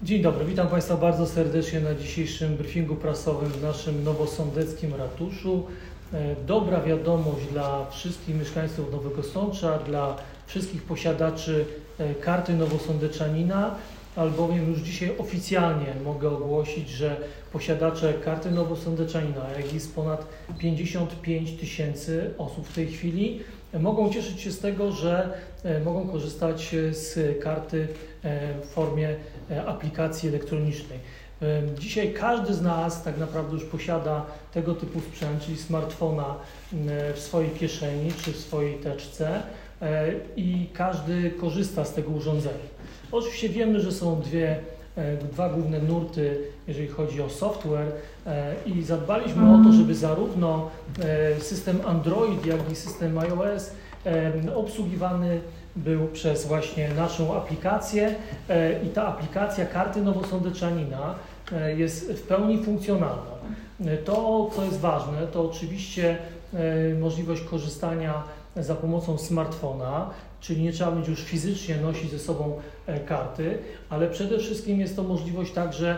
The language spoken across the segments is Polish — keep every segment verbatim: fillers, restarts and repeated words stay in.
Dzień dobry, witam Państwa bardzo serdecznie na dzisiejszym briefingu prasowym w naszym nowosądeckim ratuszu. Dobra wiadomość dla wszystkich mieszkańców Nowego Sącza, dla wszystkich posiadaczy karty nowosądeczanina, albowiem już dzisiaj oficjalnie mogę ogłosić, że posiadacze karty nowosądeczanina, jak jest ponad pięćdziesiąt pięć tysięcy osób w tej chwili, mogą cieszyć się z tego, że mogą korzystać z karty w formie aplikacji elektronicznej. Dzisiaj każdy z nas tak naprawdę już posiada tego typu sprzęt, czyli smartfona w swojej kieszeni czy w swojej teczce i każdy korzysta z tego urządzenia. Oczywiście wiemy, że są dwie, dwa główne nurty, jeżeli chodzi o software i zadbaliśmy o to, żeby zarówno system Android, jak i system iOS obsługiwany był przez właśnie naszą aplikację i ta aplikacja karty nowosądeczanina jest w pełni funkcjonalna. To, co jest ważne, to oczywiście możliwość korzystania za pomocą smartfona, czyli nie trzeba będzie już fizycznie nosić ze sobą karty, ale przede wszystkim jest to możliwość także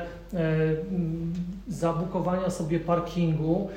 zabukowania sobie parkingu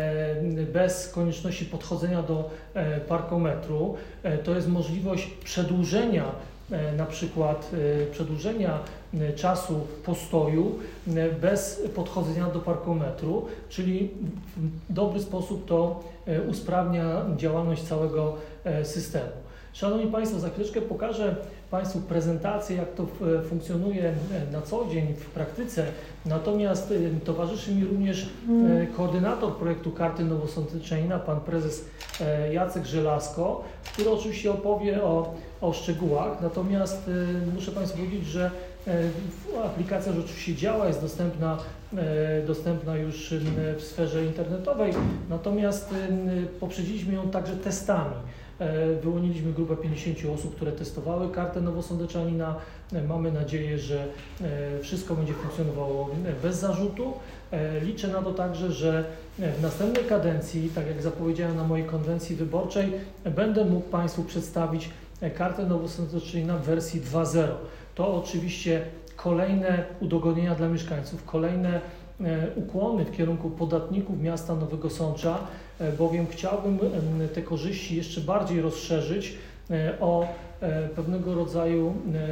bez konieczności podchodzenia do parkometru. To jest możliwość przedłużenia na przykład przedłużenia czasu postoju bez podchodzenia do parkometru, czyli w dobry sposób to usprawnia działalność całego systemu. Szanowni Państwo, za chwileczkę pokażę Państwu prezentację, jak to funkcjonuje na co dzień w praktyce, natomiast towarzyszy mi również koordynator projektu Karty Nowosądeczanina, pan prezes Jacek Żelazko, który oczywiście opowie o, o szczegółach, natomiast muszę Państwu powiedzieć, że aplikacja rzeczywiście działa, jest dostępna, dostępna już w sferze internetowej, natomiast poprzedziliśmy ją także testami. Wyłoniliśmy grupę pięćdziesięciu osób, które testowały kartę nowosądeczanina. Mamy nadzieję, że wszystko będzie funkcjonowało bez zarzutu. Liczę na to także, że w następnej kadencji, tak jak zapowiedziałem na mojej konwencji wyborczej, będę mógł Państwu przedstawić kartę nowosądeczanina w wersji dwa zero. To oczywiście kolejne udogodnienia dla mieszkańców, kolejne ukłony w kierunku podatników miasta Nowego Sącza, bowiem chciałbym te korzyści jeszcze bardziej rozszerzyć o pewnego rodzaju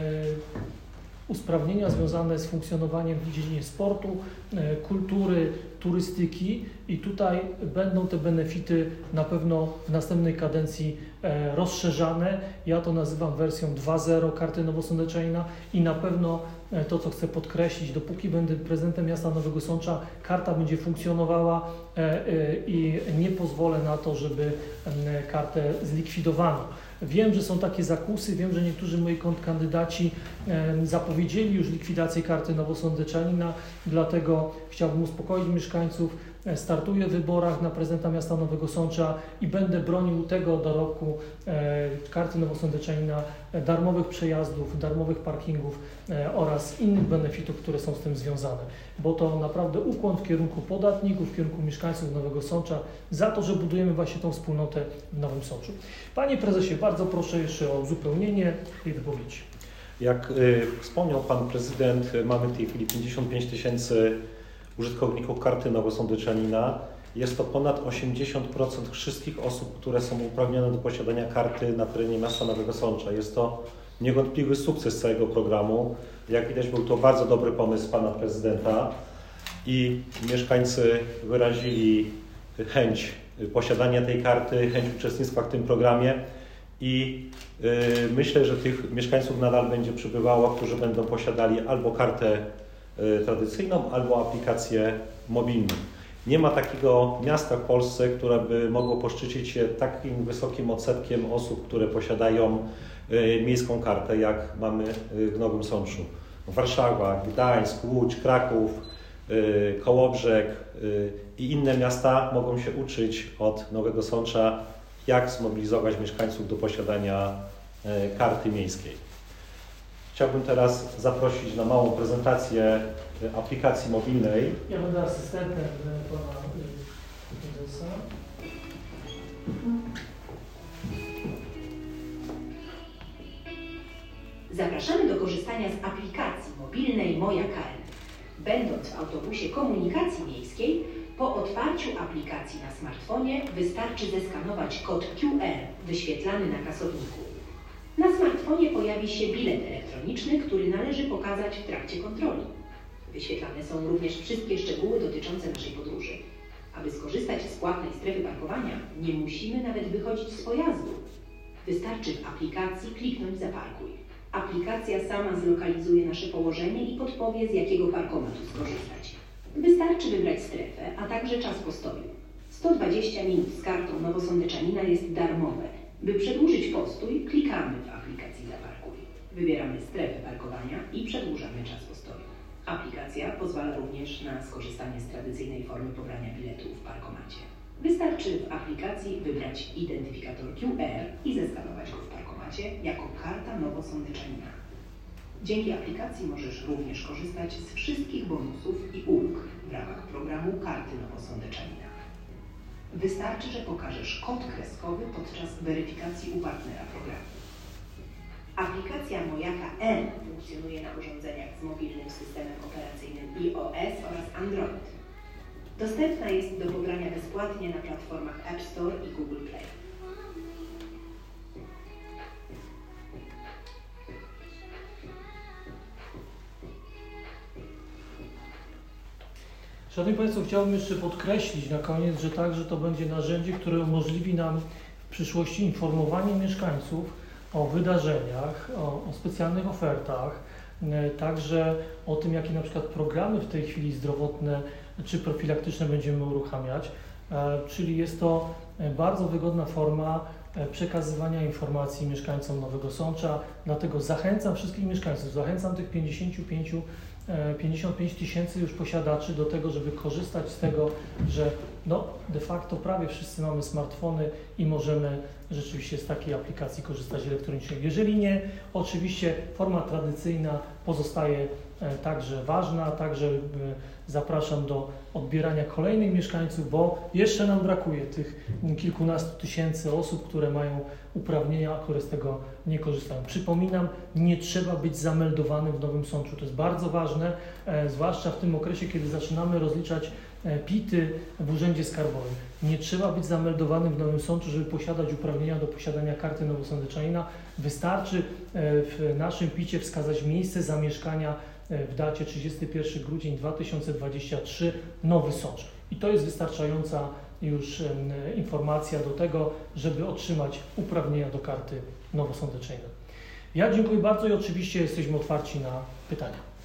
usprawnienia związane z funkcjonowaniem w dziedzinie sportu, kultury, turystyki i tutaj będą te benefity na pewno w następnej kadencji rozszerzane. Ja to nazywam wersją dwa zero karty nowosądeczanina i na pewno to, co chcę podkreślić, dopóki będę prezydentem miasta Nowego Sącza, karta będzie funkcjonowała i nie pozwolę na to, żeby kartę zlikwidowano. Wiem, że są takie zakusy, wiem, że niektórzy moi kandydaci zapowiedzieli już likwidację karty nowosądeczanina, dlatego chciałbym uspokoić mieszkańców. Startuję w wyborach na prezydenta miasta Nowego Sącza i będę bronił tego dorobku karty nowosądeczanina, darmowych przejazdów, darmowych parkingów oraz innych benefitów, które są z tym związane, bo to naprawdę ukłon w kierunku podatników, w kierunku mieszkańców Nowego Sącza za to, że budujemy właśnie tą wspólnotę w Nowym Sączu. Panie prezesie, bardzo proszę jeszcze o uzupełnienie tej wypowiedzi. Jak y, wspomniał Pan Prezydent, mamy w tej chwili pięćdziesiąt pięć tysięcy użytkowników karty nowosądeczanina. Jest to ponad osiemdziesiąt procent wszystkich osób, które są uprawnione do posiadania karty na terenie miasta Nowego Sącza. Jest to niewątpliwy sukces całego programu. Jak widać, był to bardzo dobry pomysł Pana Prezydenta i mieszkańcy wyrazili chęć posiadania tej karty, chęć uczestnictwa w tym programie i yy, myślę, że tych mieszkańców nadal będzie przybywało, którzy będą posiadali albo kartę tradycyjną, albo aplikację mobilną. Nie ma takiego miasta w Polsce, które by mogło poszczycić się takim wysokim odsetkiem osób, które posiadają miejską kartę, jak mamy w Nowym Sączu. Warszawa, Gdańsk, Łódź, Kraków, Kołobrzeg i inne miasta mogą się uczyć od Nowego Sącza, jak zmobilizować mieszkańców do posiadania karty miejskiej. Chciałbym teraz zaprosić na małą prezentację aplikacji mobilnej. Ja będę asystentem pana prezesa. Zapraszamy do korzystania z aplikacji mobilnej Moja K N. Będąc w autobusie komunikacji miejskiej, po otwarciu aplikacji na smartfonie wystarczy zeskanować kod Q R wyświetlany na kasowniku. Na smartfonie pojawi się bilet elektroniczny, który należy pokazać w trakcie kontroli. Wyświetlane są również wszystkie szczegóły dotyczące naszej podróży. Aby skorzystać z płatnej strefy parkowania, nie musimy nawet wychodzić z pojazdu. Wystarczy w aplikacji kliknąć Zaparkuj. Aplikacja sama zlokalizuje nasze położenie i podpowie, z jakiego parkomatu skorzystać. Wystarczy wybrać strefę, a także czas postoju. sto dwadzieścia minut z kartą Nowosądeczanina jest darmowe. By przedłużyć postój, klikamy w aplikacji Zaparkuj. Wybieramy strefę parkowania i przedłużamy czas postoju. Aplikacja pozwala również na skorzystanie z tradycyjnej formy pobrania biletu w parkomacie. Wystarczy w aplikacji wybrać identyfikator Q R i zeskanować go w parkomacie jako karta Nowosądeczanina. Dzięki aplikacji możesz również korzystać z wszystkich bonusów i ulg w ramach programu Karty Nowosądeczanina. Wystarczy, że pokażesz kod kreskowy podczas weryfikacji u partnera programu. Aplikacja Moja K N funkcjonuje na urządzeniach z mobilnym systemem operacyjnym iOS oraz Android. Dostępna jest do pobrania bezpłatnie na platformach App Store i Google Play. Szanowni Państwo, chciałbym jeszcze podkreślić na koniec, że także to będzie narzędzie, które umożliwi nam w przyszłości informowanie mieszkańców o wydarzeniach, o, o specjalnych ofertach, także o tym, jakie na przykład programy w tej chwili zdrowotne czy profilaktyczne będziemy uruchamiać, czyli jest to bardzo wygodna forma przekazywania informacji mieszkańcom Nowego Sącza, dlatego zachęcam wszystkich mieszkańców, zachęcam tych pięćdziesiąt pięć tysięcy już posiadaczy do tego, żeby korzystać z tego, że no, de facto prawie wszyscy mamy smartfony i możemy rzeczywiście z takiej aplikacji korzystać elektronicznie. Jeżeli nie, oczywiście forma tradycyjna pozostaje także ważna, także zapraszam do odbierania kolejnych mieszkańców, bo jeszcze nam brakuje tych kilkunastu tysięcy osób, które mają uprawnienia, a które z tego nie korzystają. Przypominam, nie trzeba być zameldowanym w Nowym Sączu. To jest bardzo ważne, e, zwłaszcza w tym okresie, kiedy zaczynamy rozliczać e, pity w Urzędzie Skarbowym. Nie trzeba być zameldowanym w Nowym Sączu, żeby posiadać uprawnienia do posiadania karty Nowosądeczanina. Wystarczy e, w naszym picie wskazać miejsce zamieszkania e, w dacie trzydziestego pierwszego grudnia dwa tysiące dwudziestego trzeciego Nowy Sącz. I to jest wystarczająca już e, informacja do tego, żeby otrzymać uprawnienia do karty Nowosądeczanina. Ja dziękuję bardzo i oczywiście jesteśmy otwarci na pytania.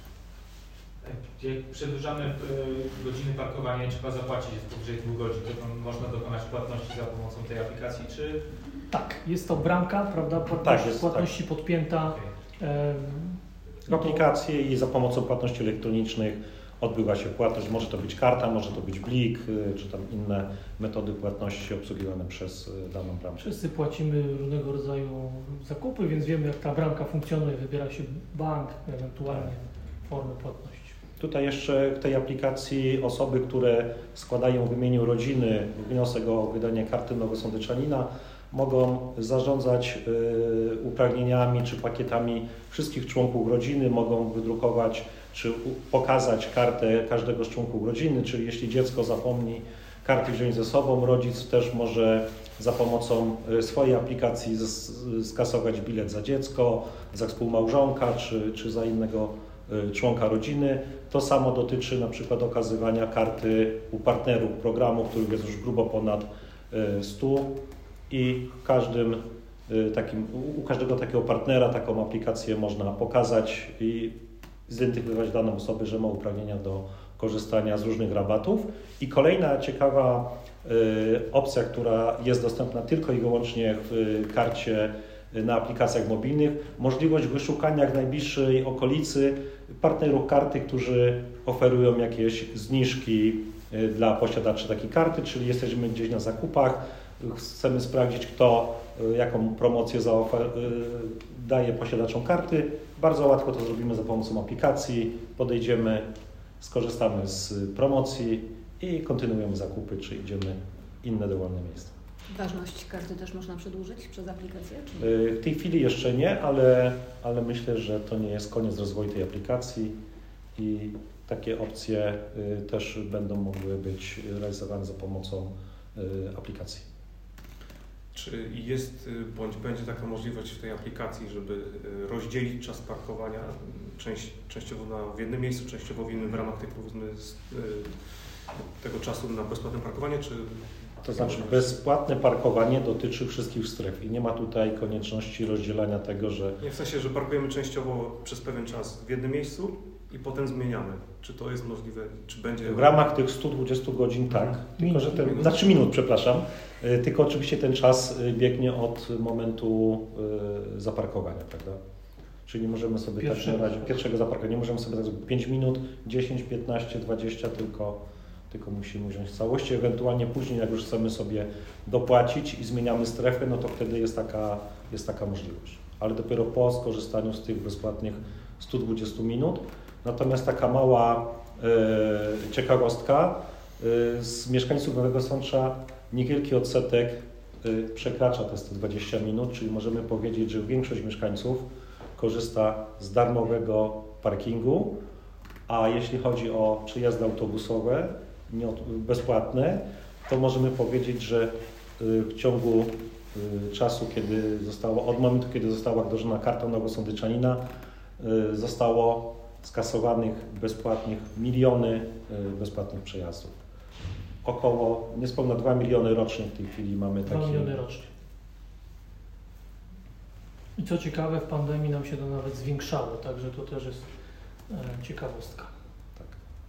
Gdzie przedłużamy y, godziny parkowania i trzeba zapłacić powyżej dwóch godzin, to można dokonać płatności za pomocą tej aplikacji, czy? Tak, jest to bramka, prawda, płatności, tak, jest, płatności tak. podpięta. Okay. E, W aplikacji i za pomocą płatności elektronicznych odbywa się płatność. Może to być karta, może to być blik, czy tam inne metody płatności obsługiwane przez daną bramkę. Wszyscy płacimy różnego rodzaju zakupy, więc wiemy, jak ta bramka funkcjonuje. Wybiera się bank, ewentualnie formy płatności. Tutaj jeszcze w tej aplikacji osoby, które składają w imieniu rodziny wniosek o wydanie karty Nowosądeczanina, mogą zarządzać y, uprawnieniami czy pakietami wszystkich członków rodziny, mogą wydrukować czy u, pokazać kartę każdego z członków rodziny, czyli jeśli dziecko zapomni karty wziąć ze sobą, rodzic też może za pomocą swojej aplikacji z, skasować bilet za dziecko, za współmałżonka czy, czy za innego y, członka rodziny. To samo dotyczy na przykład okazywania karty u partnerów programu, których jest już grubo ponad y, stu. I każdym takim, u każdego takiego partnera taką aplikację można pokazać i zidentyfikować daną osobę, że ma uprawnienia do korzystania z różnych rabatów. I kolejna ciekawa y, opcja, która jest dostępna tylko i wyłącznie w y, karcie y, na aplikacjach mobilnych, możliwość wyszukania w najbliższej okolicy partnerów karty, którzy oferują jakieś zniżki y, dla posiadaczy takiej karty, czyli jesteśmy gdzieś na zakupach, chcemy sprawdzić, kto jaką promocję daje posiadaczom karty. Bardzo łatwo to zrobimy za pomocą aplikacji. Podejdziemy, skorzystamy z promocji i kontynuujemy zakupy, czy idziemy inne dowolne miejsca. Ważność karty też można przedłużyć przez aplikację? Czy W tej chwili jeszcze nie, ale, ale myślę, że to nie jest koniec rozwoju tej aplikacji i takie opcje też będą mogły być realizowane za pomocą aplikacji. Czy jest bądź będzie taka możliwość w tej aplikacji, żeby rozdzielić czas parkowania część, częściowo na, w jednym miejscu, częściowo w innym w ramach tej, powiedzmy, z, tego czasu na bezpłatne parkowanie, czy... To znaczy bezpłatne parkowanie dotyczy wszystkich stref i nie ma tutaj konieczności rozdzielania tego, że... Nie w sensie, że parkujemy częściowo przez pewien czas w jednym miejscu i potem zmieniamy. Czy to jest możliwe, czy będzie... W ramach tych stu dwudziestu godzin tak, Mhm. tylko że ten, znaczy minut, przepraszam, tylko oczywiście ten czas biegnie od momentu zaparkowania, prawda? Czyli nie możemy sobie Pierwszego. tak na razie, pierwszego zaparkowania, nie możemy sobie tak zrobić pięć minut, dziesięć, piętnaście, dwadzieścia, tylko, tylko musimy wziąć całości. Ewentualnie później, jak już chcemy sobie dopłacić i zmieniamy strefę, no to wtedy jest taka, jest taka możliwość. Ale dopiero po skorzystaniu z tych bezpłatnych stu dwudziestu minut. Natomiast taka mała e, ciekawostka, e, z mieszkańców Nowego Sącza niewielki odsetek e, przekracza te sto dwadzieścia minut, czyli możemy powiedzieć, że większość mieszkańców korzysta z darmowego parkingu, a jeśli chodzi o przejazdy autobusowe nie, bezpłatne, to możemy powiedzieć, że e, w ciągu e, czasu, kiedy zostało, od momentu, kiedy została wdrożona karta nowosądeczanina, e, zostało skasowanych bezpłatnych miliony bezpłatnych przejazdów. Około niespełna dwa miliony rocznie w tej chwili mamy takie. dwa miliony rocznie. I co ciekawe, w pandemii nam się to nawet zwiększało, także to też jest e, ciekawostka. Tak.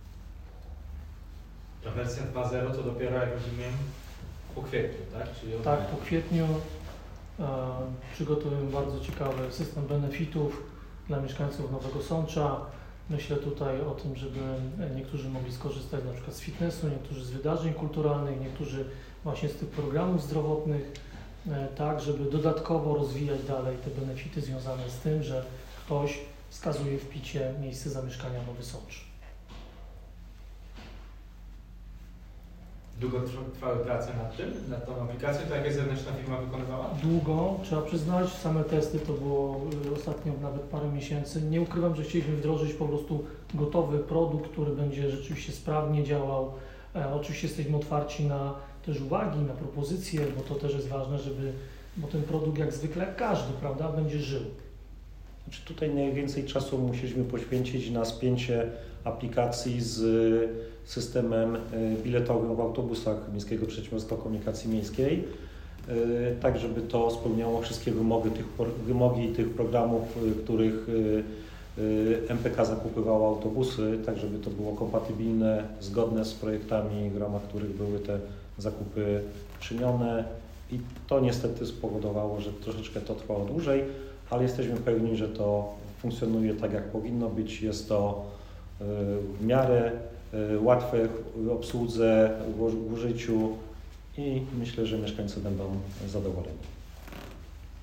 Ta wersja dwa zero to dopiero, jak rozumiem, po kwietniu, tak? Czyli od... Tak, po kwietniu e, przygotowujemy bardzo ciekawy system benefitów dla mieszkańców Nowego Sącza. Myślę tutaj o tym, żeby niektórzy mogli skorzystać na przykład z fitnessu, niektórzy z wydarzeń kulturalnych, niektórzy właśnie z tych programów zdrowotnych, tak, żeby dodatkowo rozwijać dalej te benefity związane z tym, że ktoś wskazuje w picie miejsce zamieszkania Nowy Sącz. Długo trwały prace nad tym, nad tą aplikacją, to jakaś zewnętrzna firma wykonywała? Długo, trzeba przyznać, same testy to było ostatnio nawet parę miesięcy. Nie ukrywam, że chcieliśmy wdrożyć po prostu gotowy produkt, który będzie rzeczywiście sprawnie działał. E, oczywiście jesteśmy otwarci na też uwagi, na propozycje, bo to też jest ważne, żeby, bo ten produkt jak zwykle jak każdy, prawda, będzie żył. Znaczy tutaj najwięcej czasu musieliśmy poświęcić na spięcie aplikacji z systemem biletowym w autobusach Miejskiego Przedsiębiorstwa Komunikacji Miejskiej, tak żeby to spełniało wszystkie wymogi tych, wymogi tych programów, których M P K zakupywało autobusy, tak żeby to było kompatybilne, zgodne z projektami, w ramach których były te zakupy czynione i to niestety spowodowało, że troszeczkę to trwało dłużej, ale jesteśmy pewni, że to funkcjonuje tak, jak powinno być. Jest to w miarę łatwe w obsłudze, w użyciu i myślę, że mieszkańcy będą zadowoleni.